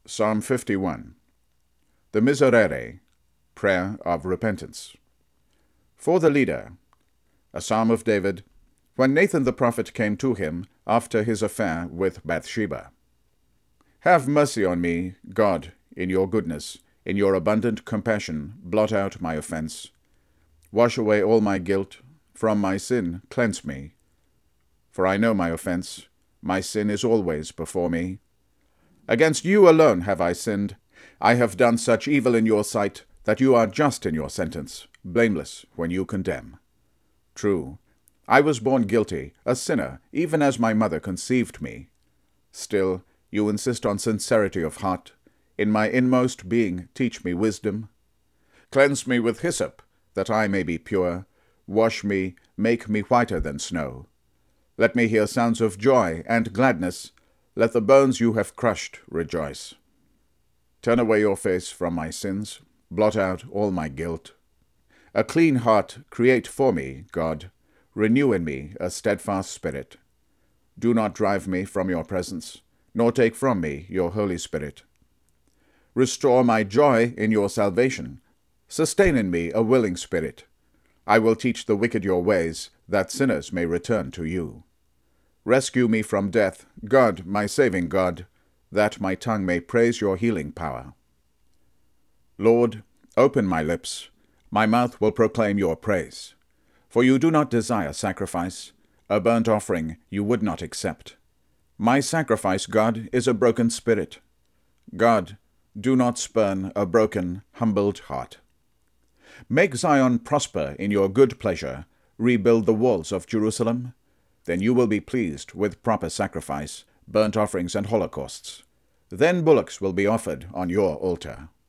Psalm 51. The Miserere, Prayer of Repentance. For the leader, a psalm of David, when Nathan the prophet came to him after his affair with Bathsheba. Have mercy on me, God, in your goodness, in your abundant compassion, blot out my offense. Wash away all my guilt, from my sin cleanse me. For I know my offense, my sin is always before me. Against you alone have I sinned. I have done such evil in your sight, that you are just in your sentence, blameless when you condemn. True, I was born guilty, a sinner, even as my mother conceived me. Still, you insist on sincerity of heart. In my inmost being teach me wisdom. Cleanse me with hyssop, that I may be pure. Wash me, make me whiter than snow. Let me hear sounds of joy and gladness. Let the bones you have crushed rejoice. Turn away your face from my sins. Blot out all my guilt. A clean heart create for me, God. Renew in me a steadfast spirit. Do not drive me from your presence, nor take from me your Holy Spirit. Restore my joy in your salvation. Sustain in me a willing spirit. I will teach the wicked your ways, that sinners may return to you. Rescue me from death, God, my saving God, that my tongue may praise your healing power. Lord, open my lips. My mouth will proclaim your praise. For you do not desire sacrifice. A burnt offering you would not accept. My sacrifice, God, is a broken spirit. God, do not spurn a broken, humbled heart. Make Zion prosper in your good pleasure. Rebuild the walls of Jerusalem. Then you will be pleased with proper sacrifice, burnt offerings and holocausts. Then bullocks will be offered on your altar.